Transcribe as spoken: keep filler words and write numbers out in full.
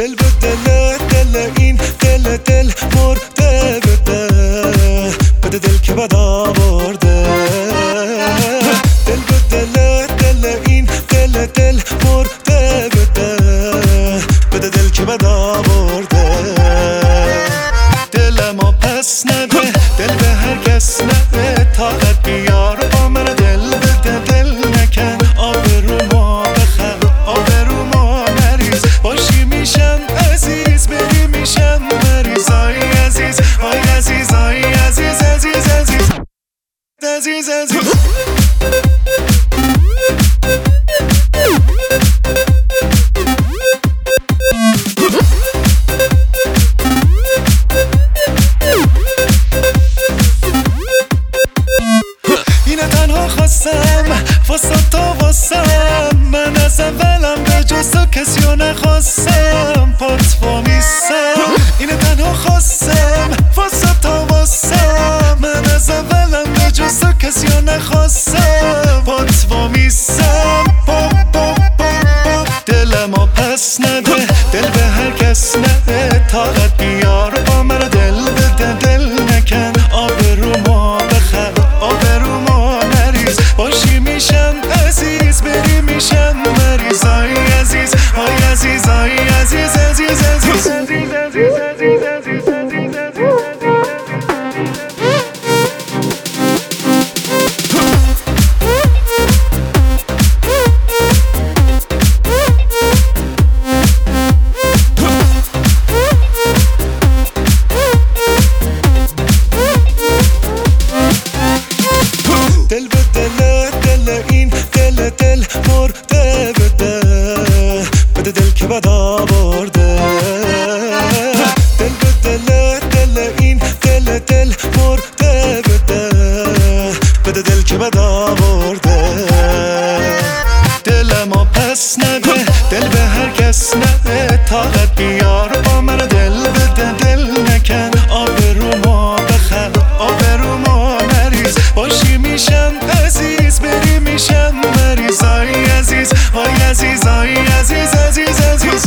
دل به دل دل این دل دل مرده بده بده دل که بد آورده دل به دل دل این دل دل مرده بده بده دل که بد آورده دل ما پس نده دل به هر کس نده طاقت بیار با من دل بده دل نکن آبرو ما بخر آبرو ما نریز باشی میشم عزیز بری میشم مریض آی عزیز آی عزیز آی عزیز عزیز عزیز عزیز عزیز اینه تنها خواستم واسه تا واسم من از اولم به جز تو کسیو نخواستم پات وامیستم اینه تنها خواستم واسه تا واسم من از اولم به جز تو کسیو نخواستم پات وامیستم پاپ پاپ پاپ دل ما پس نده دل به هر کس نده طاقت بیار با من دل بده دل نکن آبرو ما بخر آبرو ما نریز باشی میشم عزیز بری میشم مریض آی عزیز آی عزیز آی عزیز عزیز عزیز عزیز عزیز عزیز عزیز دل به دل دل این دل دل مرده بده بده دل که بد آورده دل به دل دل این دل دل مرده بده بده دل که بد آورده دل ما پس نده دل به هر کس نده طاقت بیار با من دل بده دل نکن آبرو ما بخر آبرو ما نریز باشی میشم عزیز بری میشم مریض آی عزیز آی عزیز آی عزیز عزیز عزیز